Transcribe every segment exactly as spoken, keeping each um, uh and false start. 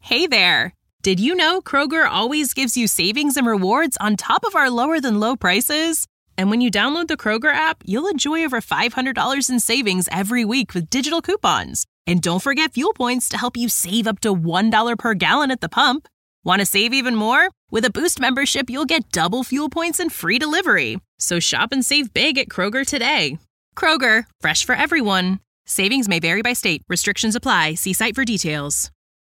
Hey there! Did you know Kroger always gives you savings and rewards on top of our lower-than-low prices? And when you download the Kroger app, you'll enjoy over five hundred dollars in savings every week with digital coupons. And don't forget fuel points to help you save up to one dollar per gallon at the pump. Want to save even more? With a Boost membership, you'll get double fuel points and free delivery. So shop and save big at Kroger today. Kroger, fresh for everyone. Savings may vary by state. Restrictions apply. See site for details.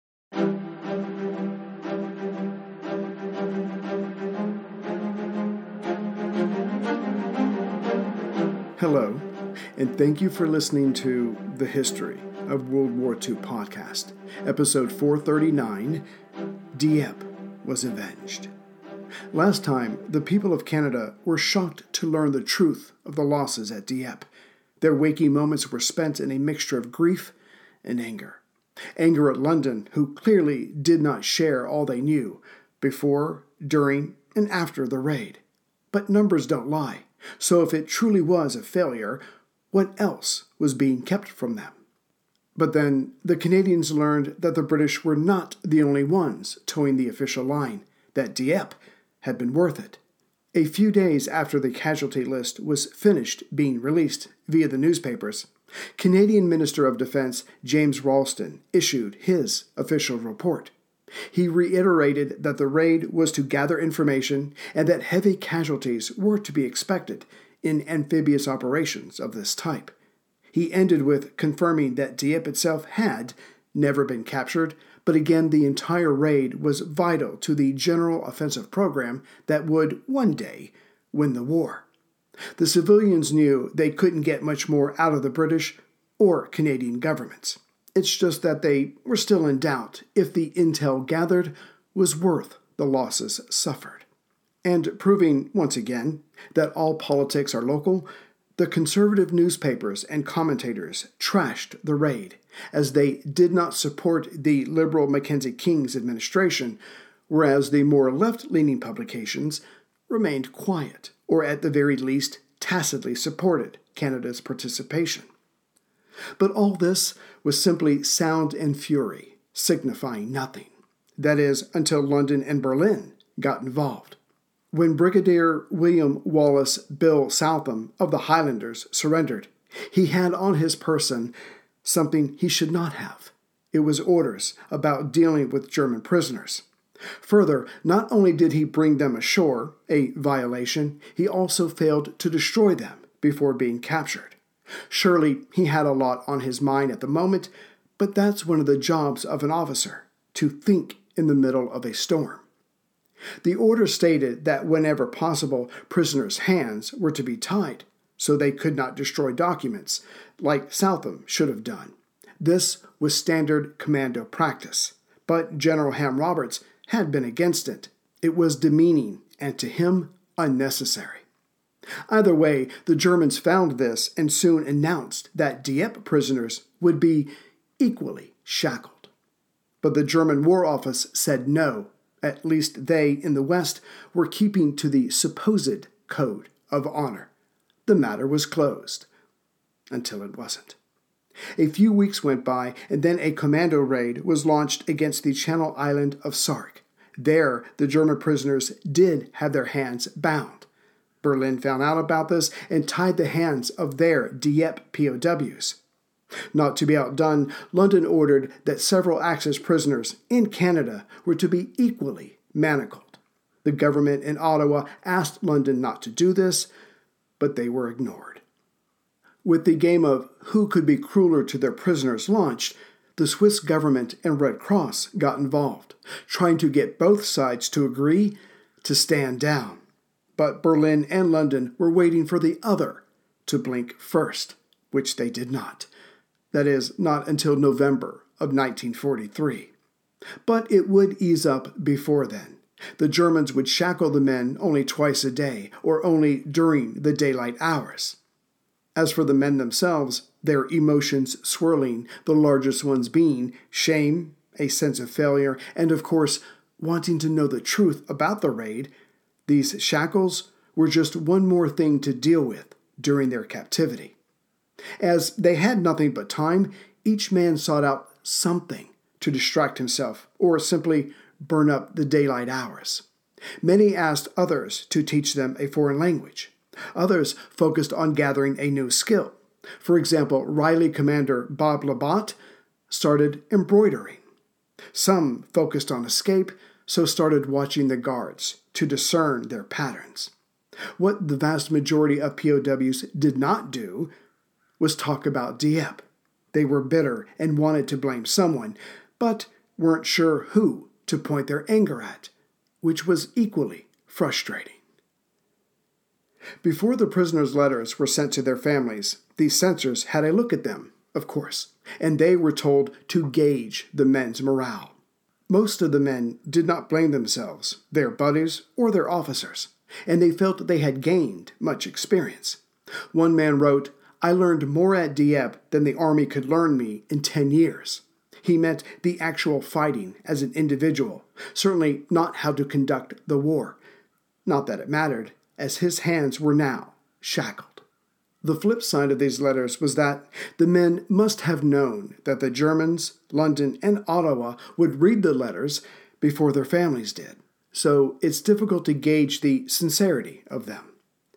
Hello, and thank you for listening to The History of World War Two podcast, episode four thirty-nine, Dieppe was avenged. Last time, the people of Canada were shocked to learn the truth of the losses at Dieppe. Their waking moments were spent in a mixture of grief and anger. Anger at London, who clearly did not share all they knew before, during, and after the raid. But numbers don't lie. So if it truly was a failure, what else was being kept from them? But then the Canadians learned that the British were not the only ones towing the official line, that Dieppe had been worth it. A few days after the casualty list was finished being released via the newspapers, Canadian Minister of Defense James Ralston issued his official report. He reiterated that the raid was to gather information and that heavy casualties were to be expected in amphibious operations of this type. He ended with confirming that Dieppe itself had never been captured, but again the entire raid was vital to the general offensive program that would one day win the war. The civilians knew they couldn't get much more out of the British or Canadian governments. It's just that they were still in doubt if the intel gathered was worth the losses suffered. And proving, once again, that all politics are local, the conservative newspapers and commentators trashed the raid, as they did not support the liberal Mackenzie King's administration, whereas the more left-leaning publications remained quiet, or at the very least tacitly supported Canada's participation. But all this was simply sound and fury, signifying nothing. That is, until London and Berlin got involved. When Brigadier William Wallace Bill Southam of the Highlanders surrendered, he had on his person something he should not have. It was orders about dealing with German prisoners. Further, not only did he bring them ashore, a violation, he also failed to destroy them before being captured. Surely he had a lot on his mind at the moment, but that's one of the jobs of an officer, to think in the middle of a storm. The order stated that whenever possible, prisoners' hands were to be tied, so they could not destroy documents, like Southam should have done. This was standard commando practice, but General Ham Roberts had been against it. It was demeaning, and to him, unnecessary. Either way, the Germans found this and soon announced that Dieppe prisoners would be equally shackled. But the German War Office said no. At least they, in the West, were keeping to the supposed code of honor. The matter was closed. Until it wasn't. A few weeks went by, and then a commando raid was launched against the Channel Island of Sark. There, the German prisoners did have their hands bound. Berlin found out about this and tied the hands of their Dieppe P O Ws. Not to be outdone, London ordered that several Axis prisoners in Canada were to be equally manacled. The government in Ottawa asked London not to do this, but they were ignored. With the game of who could be crueler to their prisoners launched, the Swiss government and Red Cross got involved, trying to get both sides to agree to stand down. But Berlin and London were waiting for the other to blink first, which they did not. That is, not until November of nineteen forty-three. But it would ease up before then. The Germans would shackle the men only twice a day, or only during the daylight hours. As for the men themselves, their emotions swirling, the largest ones being shame, a sense of failure, and of course, wanting to know the truth about the raid, these shackles were just one more thing to deal with during their captivity. As they had nothing but time, each man sought out something to distract himself or simply burn up the daylight hours. Many asked others to teach them a foreign language. Others focused on gathering a new skill. For example, Riley Commander Bob Labatt started embroidering. Some focused on escape, so started watching the guards to discern their patterns. What the vast majority of P O Ws did not do was talk about Dieppe. They were bitter and wanted to blame someone, but weren't sure who to point their anger at, which was equally frustrating. Before the prisoners' letters were sent to their families, the censors had a look at them, of course, and they were told to gauge the men's morale. Most of the men did not blame themselves, their buddies, or their officers, and they felt they had gained much experience. One man wrote, "I learned more at Dieppe than the army could learn me in ten years. He meant the actual fighting as an individual, certainly not how to conduct the war. Not that it mattered, as his hands were now shackled." The flip side of these letters was that the men must have known that the Germans, London, and Ottawa would read the letters before their families did, so it's difficult to gauge the sincerity of them.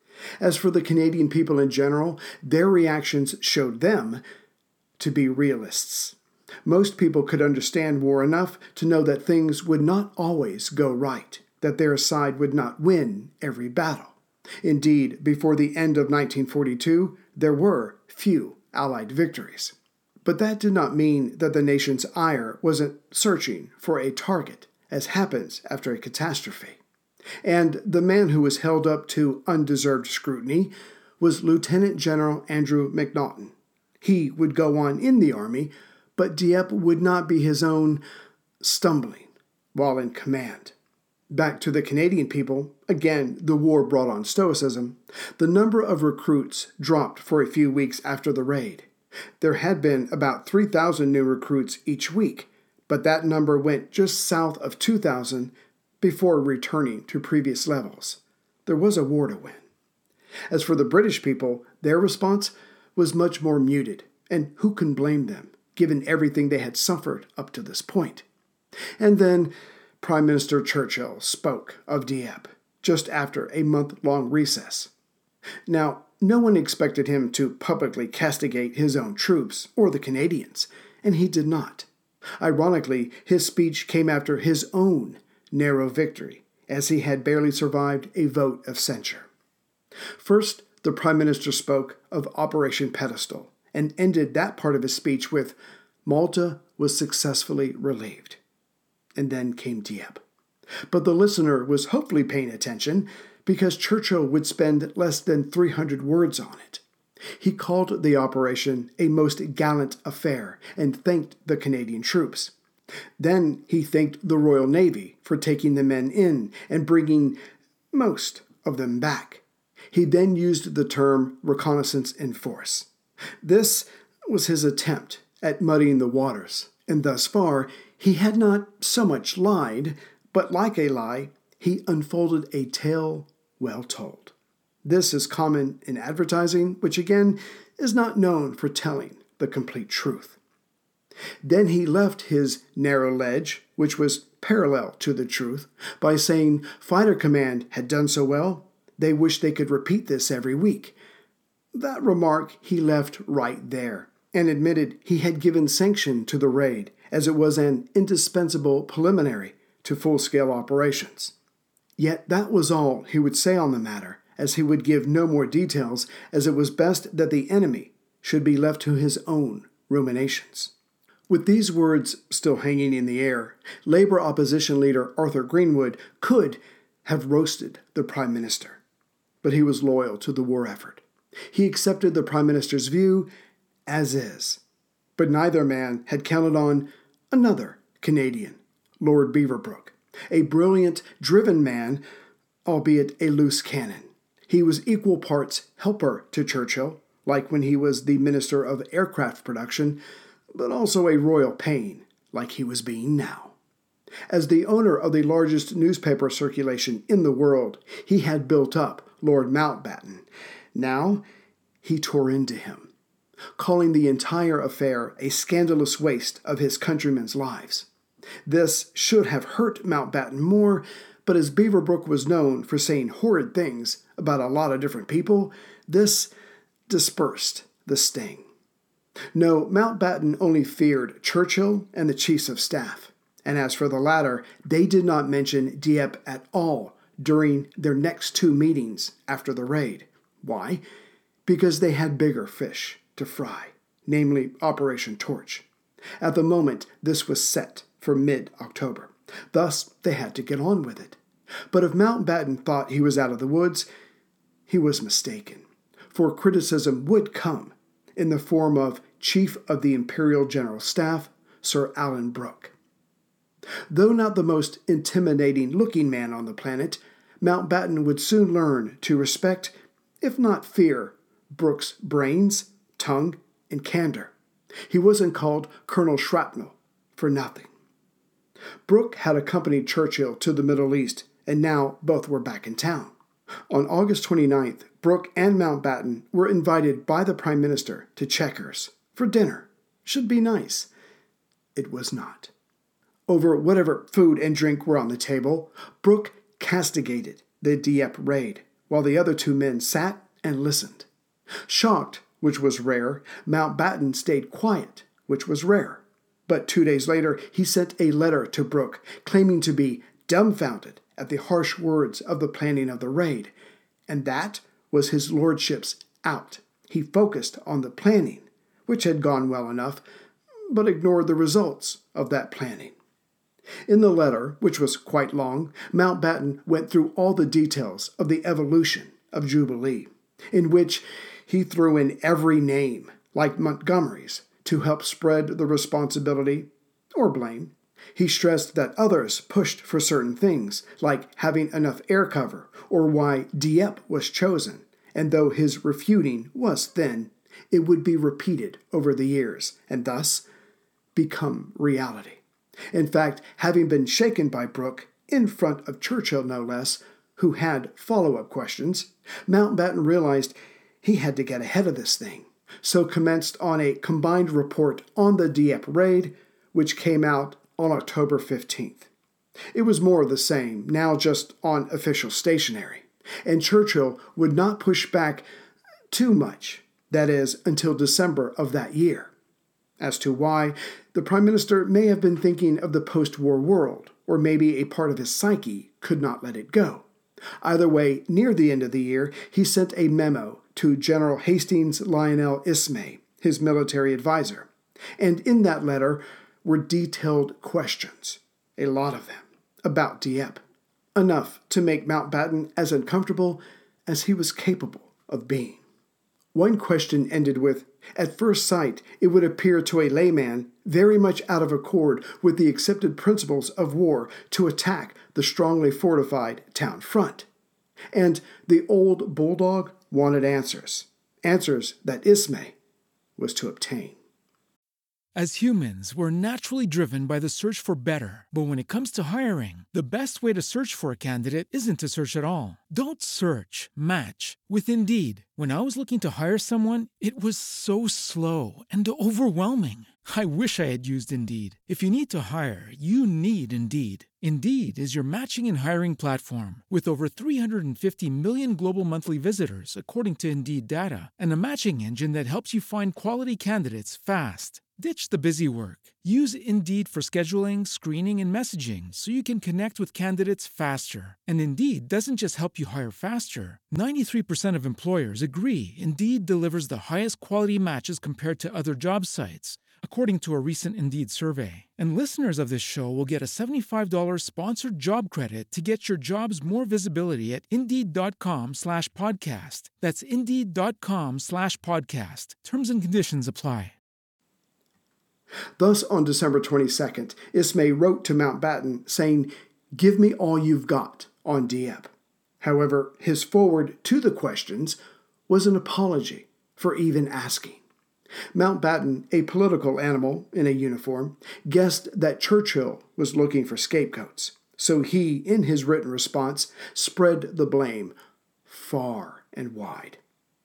As for the Canadian people in general, their reactions showed them to be realists. Most people could understand war enough to know that things would not always go right, that their side would not win every battle. Indeed, before the end of nineteen forty-two, there were few Allied victories. But that did not mean that the nation's ire wasn't searching for a target, as happens after a catastrophe. And the man who was held up to undeserved scrutiny was Lieutenant General Andrew McNaughton. He would go on in the Army, but Dieppe would not be his own stumbling while in command. Back to the Canadian people, again, the war brought on stoicism. The number of recruits dropped for a few weeks after the raid. There had been about three thousand new recruits each week, but that number went just south of two thousand before returning to previous levels. There was a war to win. As for the British people, their response was much more muted, and who can blame them, given everything they had suffered up to this point? And then Prime Minister Churchill spoke of Dieppe just after a month-long recess. Now, no one expected him to publicly castigate his own troops or the Canadians, and he did not. Ironically, his speech came after his own narrow victory, as he had barely survived a vote of censure. First, the Prime Minister spoke of Operation Pedestal and ended that part of his speech with, "Malta was successfully relieved." And then came Dieppe. But the listener was hopefully paying attention because Churchill would spend less than three hundred words on it. He called the operation a most gallant affair and thanked the Canadian troops. Then he thanked the Royal Navy for taking the men in and bringing most of them back. He then used the term reconnaissance in force. This was his attempt at muddying the waters, and thus far he had not so much lied, but like a lie, he unfolded a tale well told. This is common in advertising, which again is not known for telling the complete truth. Then he left his narrow ledge, which was parallel to the truth, by saying Fighter Command had done so well, they wished they could repeat this every week. That remark he left right there, and admitted he had given sanction to the raid, as it was an indispensable preliminary to full-scale operations. Yet that was all he would say on the matter, as he would give no more details, as it was best that the enemy should be left to his own ruminations. With these words still hanging in the air, Labour opposition leader Arthur Greenwood could have roasted the Prime Minister, but he was loyal to the war effort. He accepted the Prime Minister's view as is, but neither man had counted on another Canadian, Lord Beaverbrook, a brilliant, driven man, albeit a loose cannon. He was equal parts helper to Churchill, like when he was the Minister of Aircraft Production, but also a royal pain, like he was being now. As the owner of the largest newspaper circulation in the world, he had built up Lord Mountbatten. Now he tore into him. calling the entire affair a scandalous waste of his countrymen's lives. This should have hurt Mountbatten more, but as Beaverbrook was known for saying horrid things about a lot of different people, this dispersed the sting. No, Mountbatten only feared Churchill and the chiefs of staff, and as for the latter, they did not mention Dieppe at all during their next two meetings after the raid. Why? Because they had bigger fish to fry, namely Operation Torch. At the moment, this was set for mid-October. Thus, they had to get on with it. But if Mountbatten thought he was out of the woods, he was mistaken, for criticism would come in the form of Chief of the Imperial General Staff, Sir Alan Brooke. Though not the most intimidating-looking man on the planet, Mountbatten would soon learn to respect, if not fear, Brooke's brains, tongue, and candor. He wasn't called Colonel Shrapnel for nothing. Brooke had accompanied Churchill to the Middle East, and now both were back in town. On August twenty-ninth, Brooke and Mountbatten were invited by the Prime Minister to Chequers for dinner. Should be nice. It was not. Over whatever food and drink were on the table, Brooke castigated the Dieppe raid, while the other two men sat and listened. Shocked, which was rare, Mountbatten stayed quiet, which was rare. But two days later, he sent a letter to Brooke, claiming to be dumbfounded at the harsh words of the planning of the raid, and that was his lordship's out. He focused on the planning, which had gone well enough, but ignored the results of that planning. In the letter, which was quite long, Mountbatten went through all the details of the evolution of Jubilee, in which he threw in every name, like Montgomery's, to help spread the responsibility or blame. He stressed that others pushed for certain things, like having enough air cover, or why Dieppe was chosen, and though his refuting was thin, it would be repeated over the years, and thus become reality. In fact, having been shaken by Brooke, in front of Churchill no less, who had follow-up questions, Mountbatten realized he had to get ahead of this thing, so commenced on a combined report on the Dieppe raid, which came out on October fifteenth. It was more of the same, now just on official stationery, and Churchill would not push back too much, that is, until December of that year. As to why, the Prime Minister may have been thinking of the post-war world, or maybe a part of his psyche could not let it go. Either way, near the end of the year, he sent a memo to General Hastings Lionel Ismay, his military advisor, and in that letter were detailed questions, a lot of them, about Dieppe, enough to make Mountbatten as uncomfortable as he was capable of being. One question ended with, at first sight, it would appear to a layman very much out of accord with the accepted principles of war to attack the strongly fortified town front. And the old bulldog wanted answers, answers that Ismay was to obtain. As humans, we're naturally driven by the search for better. But when it comes to hiring, the best way to search for a candidate isn't to search at all. Don't search, match with Indeed. When I was looking to hire someone, it was so slow and overwhelming. I wish I had used Indeed. If you need to hire, you need Indeed. Indeed is your matching and hiring platform with over three hundred fifty million global monthly visitors, according to Indeed data, and a matching engine that helps you find quality candidates fast. Ditch the busy work. Use Indeed for scheduling, screening, and messaging so you can connect with candidates faster. And Indeed doesn't just help you hire faster. ninety-three percent of employers agree Indeed delivers the highest quality matches compared to other job sites, according to a recent Indeed survey. And listeners of this show will get a seventy-five dollars sponsored job credit to get your jobs more visibility at Indeed.com slash podcast. That's Indeed.com slash podcast. Terms and conditions apply. Thus, on December twenty-second, Ismay wrote to Mountbatten saying, "Give me all you've got on Dieppe." However, his forward to the questions was an apology for even asking. Mountbatten, a political animal in a uniform, guessed that Churchill was looking for scapegoats, so he, in his written response, spread the blame far and wide.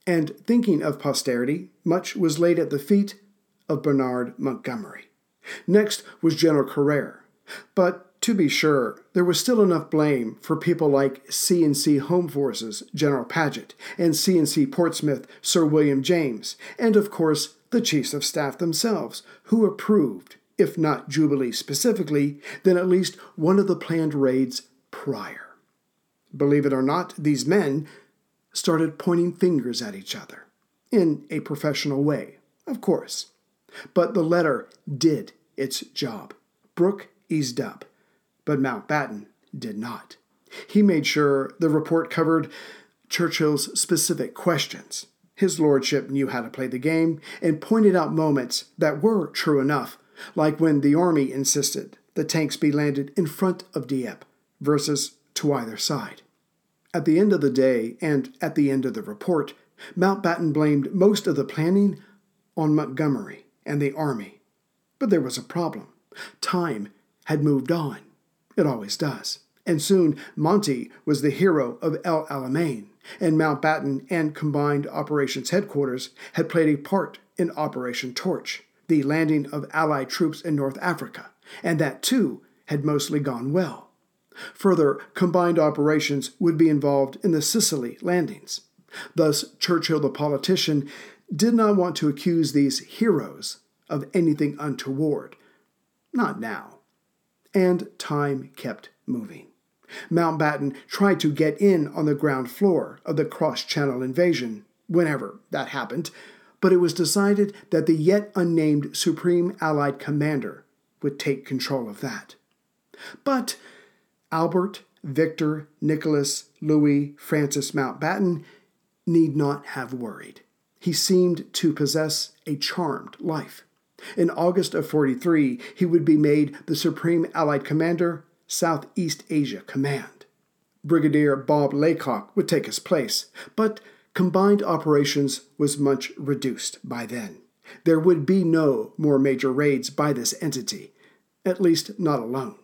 And thinking of posterity, much was laid at the feet of Bernard Montgomery. Next was General Carrere. But to be sure, there was still enough blame for people like C and C Home Forces General Paget and C and C Portsmouth Sir William James, and of course the Chiefs of Staff themselves, who approved, if not Jubilee specifically, then at least one of the planned raids prior. Believe it or not, these men started pointing fingers at each other, in a professional way, of course. But the letter did its job. Brooke eased up, but Mountbatten did not. He made sure the report covered Churchill's specific questions. His lordship knew how to play the game and pointed out moments that were true enough, like when the army insisted the tanks be landed in front of Dieppe versus to either side. At the end of the day, and at the end of the report, Mountbatten blamed most of the planning on Montgomery and the army. But there was a problem. Time had moved on. It always does. And soon Monty was the hero of El Alamein, and Mountbatten and Combined Operations Headquarters had played a part in Operation Torch, the landing of Allied troops in North Africa, and that too had mostly gone well. Further, combined operations would be involved in the Sicily landings. Thus, Churchill the politician did not want to accuse these heroes of anything untoward. Not now. And time kept moving. Mountbatten tried to get in on the ground floor of the cross-channel invasion, whenever that happened, but it was decided that the yet unnamed Supreme Allied Commander would take control of that. But Albert, Victor, Nicholas, Louis, Francis Mountbatten need not have worried. He seemed to possess a charmed life. In August of forty-three, he would be made the Supreme Allied Commander, Southeast Asia Command. Brigadier Bob Laycock would take his place, but combined operations was much reduced by then. There would be no more major raids by this entity, at least not alone.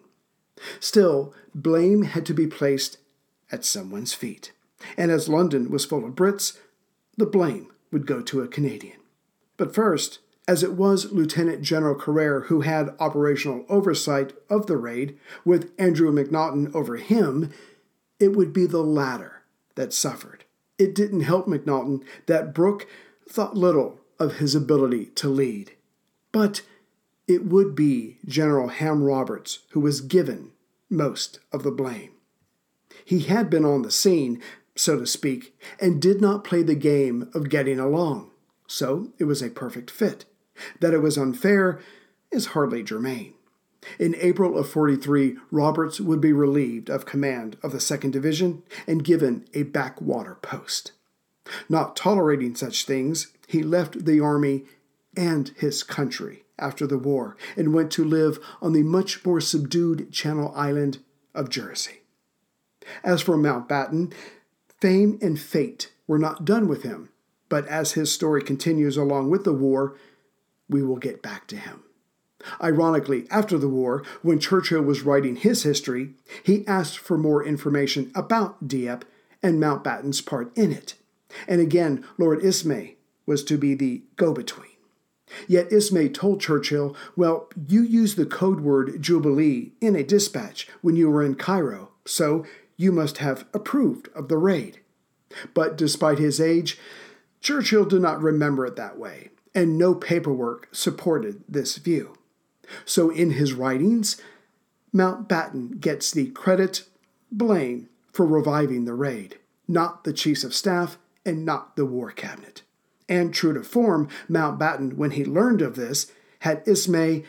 Still, blame had to be placed at someone's feet, and as London was full of Brits, the blame would go to a Canadian. But first, as it was Lieutenant General Carrere who had operational oversight of the raid, with Andrew McNaughton over him, it would be the latter that suffered. It didn't help McNaughton that Brooke thought little of his ability to lead. But it would be General Ham Roberts who was given most of the blame. He had been on the scene, so to speak, and did not play the game of getting along, so it was a perfect fit. That it was unfair is hardly germane. In April of forty-three, Roberts would be relieved of command of the second Division and given a backwater post. Not tolerating such things, he left the army and his country after the war and went to live on the much more subdued Channel Island of Jersey. As for Mountbatten, fame and fate were not done with him, but as his story continues along with the war, we will get back to him. Ironically, after the war, when Churchill was writing his history, he asked for more information about Dieppe and Mountbatten's part in it. And again, Lord Ismay was to be the go-between. Yet Ismay told Churchill, well, you used the code word Jubilee in a dispatch when you were in Cairo, so you must have approved of the raid. But despite his age, Churchill did not remember it that way, and no paperwork supported this view. So in his writings, Mountbatten gets the credit, blame for reviving the raid, not the Chiefs of Staff and not the War Cabinet. And true to form, Mountbatten, when he learned of this, had Ismay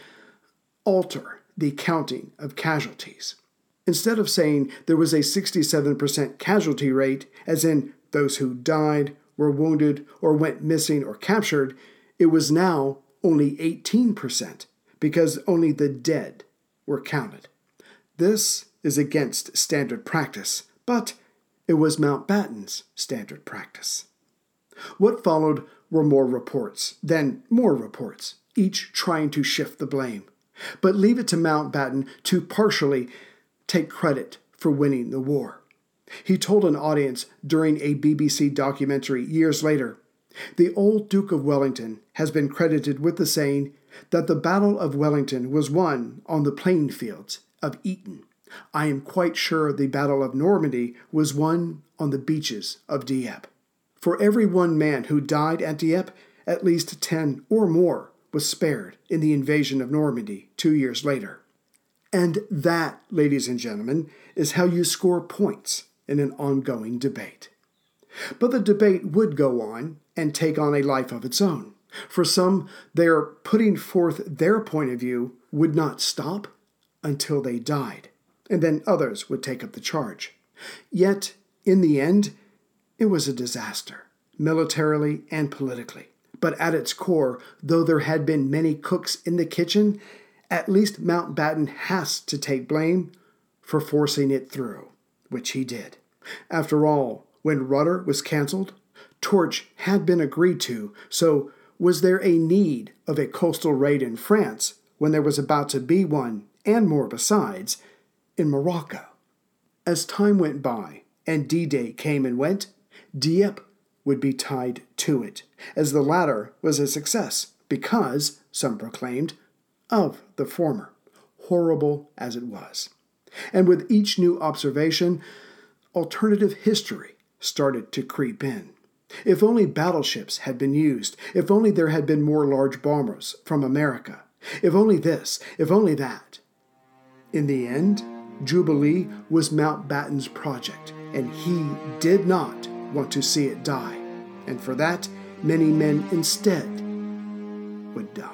alter the counting of casualties. Instead of saying there was a sixty-seven percent casualty rate, as in those who died, were wounded, or went missing or captured, it was now only eighteen percent, because only the dead were counted. This is against standard practice, but it was Mountbatten's standard practice. What followed were more reports, then more reports, each trying to shift the blame, but leave it to Mountbatten to partially take credit for winning the war. He told an audience during a B B C documentary years later, "The old Duke of Wellington has been credited with the saying that the Battle of Wellington was won on the playing fields of Eton. I am quite sure the Battle of Normandy was won on the beaches of Dieppe. For every one man who died at Dieppe, at least ten or more was spared in the invasion of Normandy two years later." And that, ladies and gentlemen, is how you score points in an ongoing debate. But the debate would go on and take on a life of its own. For some, their putting forth their point of view would not stop until they died, and then others would take up the charge. Yet, in the end, it was a disaster, militarily and politically. But at its core, though there had been many cooks in the kitchen, at least Mountbatten has to take blame for forcing it through, which he did. After all, when Rudder was canceled, Torch had been agreed to, so was there a need of a coastal raid in France when there was about to be one, and more besides, in Morocco? As time went by and D-Day came and went, Dieppe would be tied to it, as the latter was a success because, some proclaimed, of the former, horrible as it was. And with each new observation, alternative history started to creep in. If only battleships had been used, if only there had been more large bombers from America, if only this, if only that. In the end, Jubilee was Mountbatten's project, and he did not want to see it die. And for that, many men instead would die.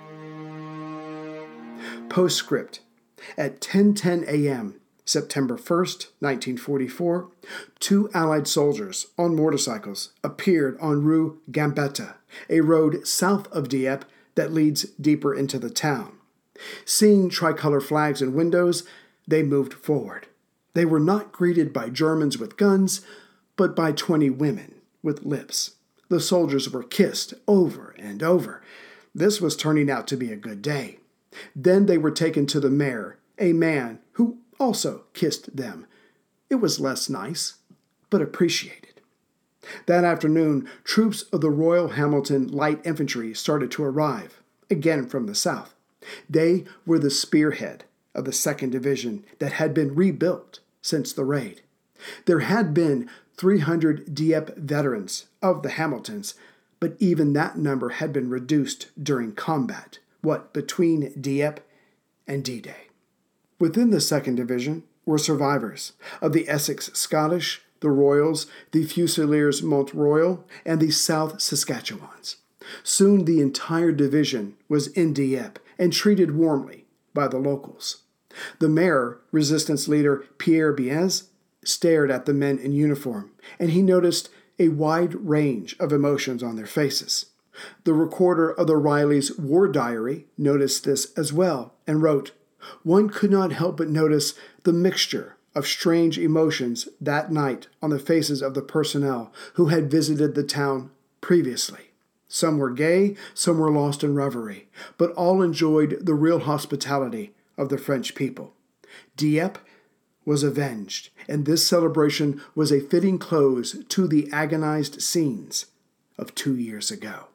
Postscript. At ten ten a.m., September first, nineteen forty-four, two Allied soldiers on motorcycles appeared on Rue Gambetta, a road south of Dieppe that leads deeper into the town. Seeing tricolor flags and windows, they moved forward. They were not greeted by Germans with guns, but by twenty women with lips. The soldiers were kissed over and over. This was turning out to be a good day. Then they were taken to the mayor, a man who also kissed them. It was less nice, but appreciated. That afternoon, troops of the Royal Hamilton Light Infantry started to arrive, again from the south. They were the spearhead of the second Division that had been rebuilt since the raid. There had been three hundred Dieppe veterans of the Hamiltons, but even that number had been reduced during combat, what, between Dieppe and D-Day. Within the second Division were survivors of the Essex Scottish, the Royals, the Fusiliers Mont Royal, and the South Saskatchewans. Soon the entire division was in Dieppe and treated warmly by the locals. The mayor, resistance leader Pierre Biez, stared at the men in uniform, and he noticed a wide range of emotions on their faces. The recorder of the Rileys' war diary noticed this as well and wrote, "One could not help but notice the mixture of strange emotions that night on the faces of the personnel who had visited the town previously. Some were gay, some were lost in reverie, but all enjoyed the real hospitality of the French people. Dieppe was avenged, and this celebration was a fitting close to the agonized scenes of two years ago."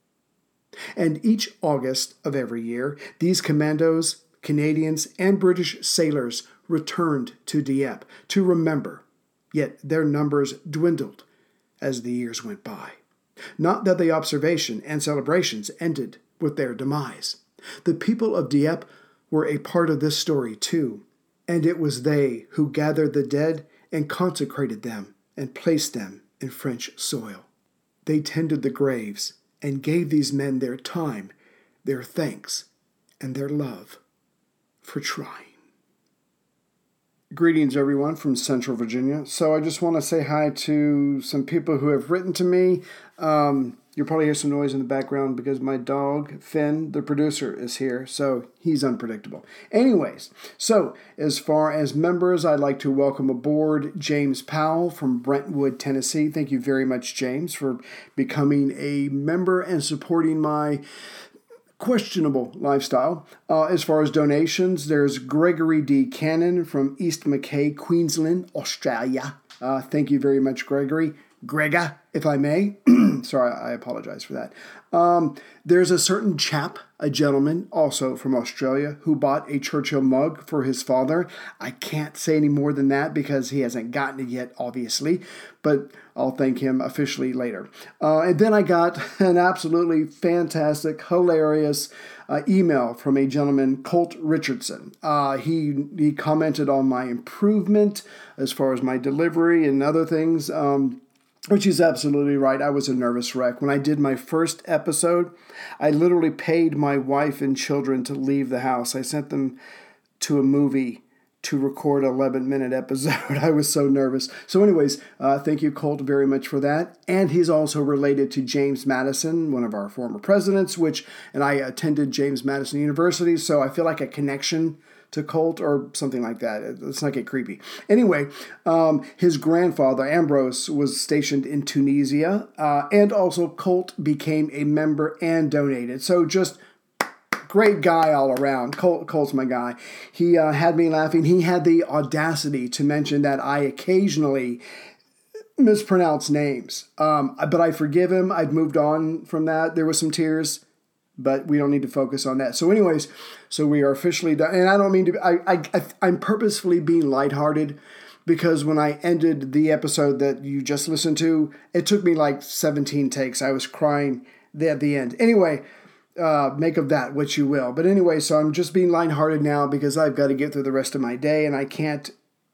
And each August of every year, these commandos, Canadians, and British sailors returned to Dieppe to remember, yet their numbers dwindled as the years went by. Not that the observation and celebrations ended with their demise. The people of Dieppe were a part of this story too, and it was they who gathered the dead and consecrated them and placed them in French soil. They tended the graves and gave these men their time, their thanks, and their love for trying. Greetings, everyone, from Central Virginia. So I just want to say hi to some people who have written to me. Um, you'll probably hear some noise in the background because my dog, Finn, the producer, is here, so he's unpredictable. Anyways, so as far as members, I'd like to welcome aboard James Powell from Brentwood, Tennessee. Thank you very much, James, for becoming a member and supporting my questionable lifestyle. Uh, as far as donations, there's Gregory D. Cannon from East Mackay, Queensland, Australia. Uh, thank you very much, Gregory. Grega, if I may. Sorry, I apologize for that. Um, there's a certain chap, a gentleman, also from Australia, who bought a Churchill mug for his father. I can't say any more than that because he hasn't gotten it yet, obviously, but I'll thank him officially later. Uh, and then I got an absolutely fantastic, hilarious uh, email from a gentleman, Colt Richardson. Uh, he he commented on my improvement as far as my delivery and other things. Um, Which is absolutely right. I was a nervous wreck. When I did my first episode, I literally paid my wife and children to leave the house. I sent them to a movie to record an eleven-minute episode. I was so nervous. So anyways, uh, thank you, Colt, very much for that. And he's also related to James Madison, one of our former presidents, which, and I attended James Madison University, so I feel like a connection to Colt or something like that. Let's not get creepy. Anyway, um, his grandfather, Ambrose, was stationed in Tunisia, uh, and also Colt became a member and donated. So just great guy all around. Colt, Colt's my guy. He uh, had me laughing. He had the audacity to mention that I occasionally mispronounce names, um, but I forgive him. I've moved on from that. There was some tears, but we don't need to focus on that. So anyways, so we are officially done. And I don't mean to, I, I, I'm purposefully being lighthearted because when I ended the episode that you just listened to, it took me like seventeen takes. I was crying at the end. Anyway, uh, make of that what you will. But anyway, so I'm just being lighthearted now because I've got to get through the rest of my day and I can't,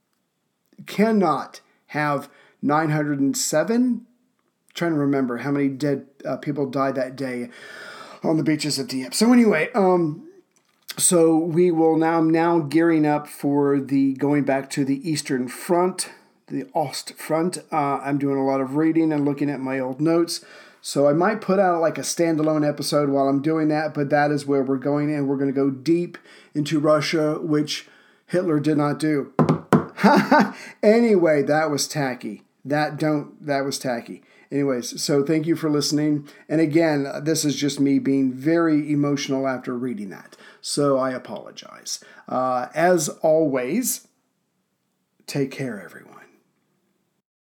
cannot have nine hundred seven, I'm trying to remember how many dead uh, people died that day on the beaches of Dieppe. So anyway, um, so we will now now gearing up for the going back to the Eastern Front, the Ostfront. Uh, I'm doing a lot of reading and looking at my old notes. So I might put out like a standalone episode while I'm doing that, but that is where we're going, and we're going to go deep into Russia, which Hitler did not do. Anyway, that was tacky. That don't that was tacky. Anyways, so thank you for listening. And again, this is just me being very emotional after reading that. So I apologize. Uh, as always, take care, everyone.